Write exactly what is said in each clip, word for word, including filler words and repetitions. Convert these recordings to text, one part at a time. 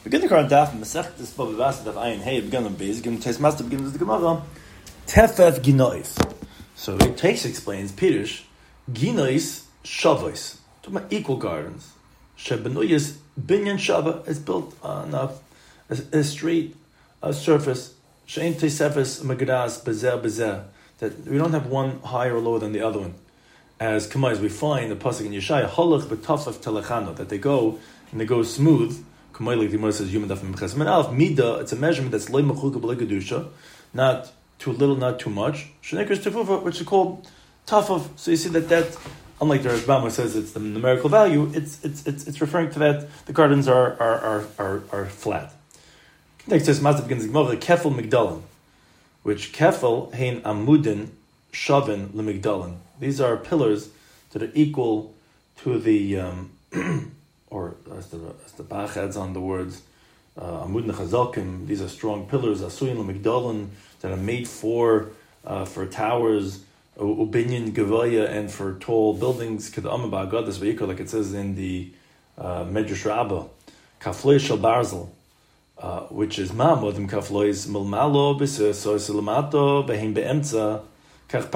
Begin the current daf, Masech this Bava Basra of Ayin Hey, begin on base, begin Tes Master begins the Gemara, Tefef Ginois. So it takes explains Pirush, Ginois Shavos, talking about equal gardens. Shebenuyas Binyan Shava is built on a, a, a straight a surface. Shein Tesefes Magras Bezer Bezer, that we don't have one higher or lower than the other one. As Kamai, as we find the pasuk in Yeshaya, Halach B'Tafaf Telechano, that they go and they go smooth. Kamai, like the Gemara says, Yom Daf Memches Men Alf Mida. It's a measurement that's loy mechuka b'loy kedusha, not too little, not too much. Shenekers Tefufa, which is called Tafaf. So you see that that, unlike the Rashbam says it's the numerical value, it's it's it's it's referring to that the gardens are are are are, are flat. Next says Mazda begins the Gemara Kefel Migdalim, which Kefel hein Amudin Shavin LeMigdalim. These are pillars that are equal to the, um, or as the as the Bach adds on the words, Amud uh, Nechazakim. These are strong pillars, Asuyin LeMigdalim, that are made for uh, for towers, Ubinyan Gevaya, and for tall buildings. Kedama Ba'agadas Vayikra, like it says in the uh, Medrash Rabbah, Kaflei Shel Barzel, uh, which is Ma'amodim Kaflois Milmalo B'Sesois Lamato Behem Be'emtza. So two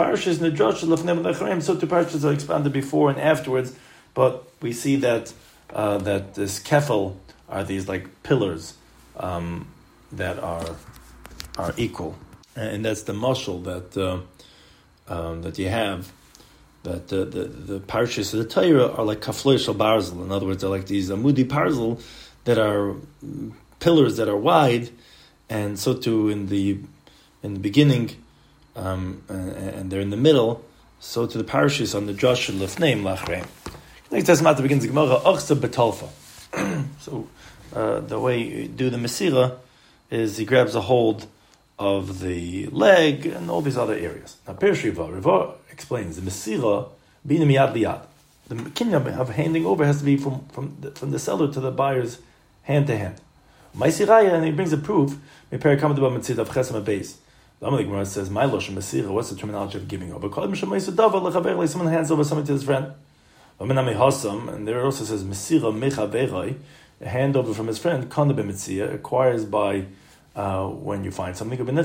parashas are expanded before and afterwards, but we see that uh, that this kefel are these like pillars um, that are are equal, and that's the mashal that uh, um, that you have. That uh, the the parashas of the Torah are like kaflei shel barzel. In other words, they're like these amudi parzel that are pillars that are wide, and so too in the in the beginning. Um, and, and they're in the middle, so to the parashas on the Josh Lefneim Lachreim. Next Tasmata begins the Gemara Ochsa Betalfa. So uh, the way you do the Mesira is he grabs a hold of the leg and all these other areas. Now Pirush Riva, Riva explains the Mesira being miyad liyad. The kinyan of handing over has to be from from the, from the seller to the buyer's hand to hand. Ma'isiraya, and he brings a proof. Meper kamad ba mitzid of chesam base. The Amalek Gemara says, "My losh mesira." What's the terminology of giving over? Someone hands over something to his friend. And there it also says mesira mechaverei, a hand over from his friend. Kana b'mitzia acquires by uh, when you find something. And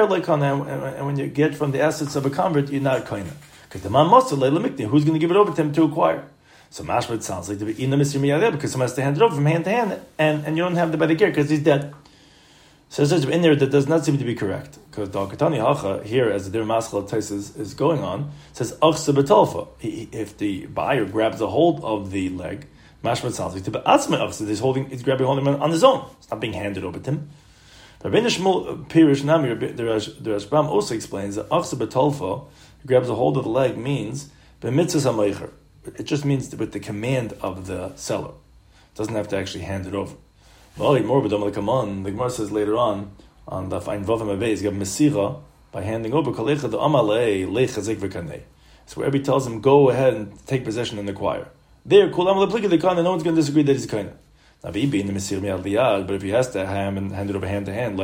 when you get from the assets of a convert, you're not kind. Who's going to give it over to him to acquire? So mashma, it sounds like the ina mesira because someone has to hand it over from hand to hand, and, and you don't have the by the gear because he's dead. So it says in there that does not seem to be correct, because the Akatani Hacha here, as the Dir Maschal Tais is, is going on, says Achsa Betalfa. If the buyer grabs a hold of the leg, Mashma sounds like the Atzma Achsa is holding, is grabbing hold of him on his own. It's not being handed over to him. Rabbeinu Shmuel Pirush Nami, the Rashbam also explains that Achsa Betalfa, grabs a hold of the leg, means B'mitzvah HaMeicher. It just means with the command of the seller. It doesn't have to actually hand it over. Well, more but the Gemara says later on on the Fain Vavim Abayz, you have Mesira by handing over Kalecha the Amalei Lechazik V'Kanei. So wherever he tells him, go ahead and take possession and acquire. There, Kulam Leplik the Kana, no one's going to disagree that he's Kana. Now, if he be in the Mesir Mi'al Liyad, but if he has to have and hand it over hand to hand,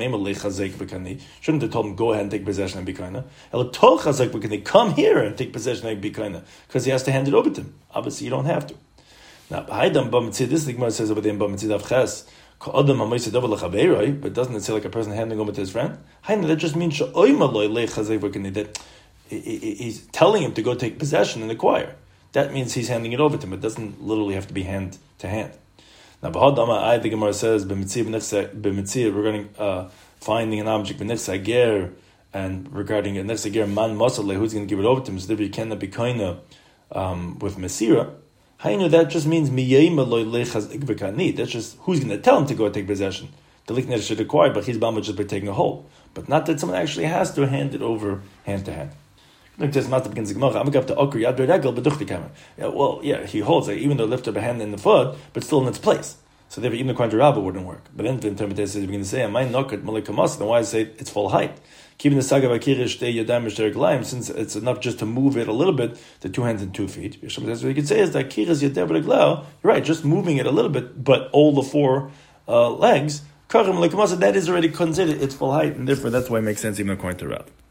shouldn't have told him, go ahead and take possession and be Kana. Come here and take possession and be Kana, because he has to hand it over to him. Obviously, you don't have to. Now, Haidam Bamitzid, this Gemara says over there in Bamitzid of Ches, but doesn't it say like a person handing over to his friend? That just means that he's telling him to go take possession and acquire. That means he's handing it over to him. It doesn't literally have to be hand to hand. Now, Bahadama, the Gemara says regarding uh, finding an object and regarding a nechsager man masale, who's going to give it over to him? So there you cannot be kaina um, with Mesira. That just means that's just who's going to tell him to go take possession. The lichner should acquire, but he's bound just by taking a hold. But not that someone actually has to hand it over hand to hand. Yeah, well, yeah, he holds it, even though lift up a hand in the foot, but still in its place. So therefore, even the Quantum Rabbah wouldn't work. But then the interpretation is going to say, "Am I knocked malikamas?" Then why say it's full height? Keeping the saga of akirish de yadam gleim, since it's enough just to move it a little bit, the two hands and two feet. What you could say is that akiris yadam you're right, just moving it a little bit, but all the four uh, legs, that is already considered its full height, and therefore that's why it makes sense even according to Rav.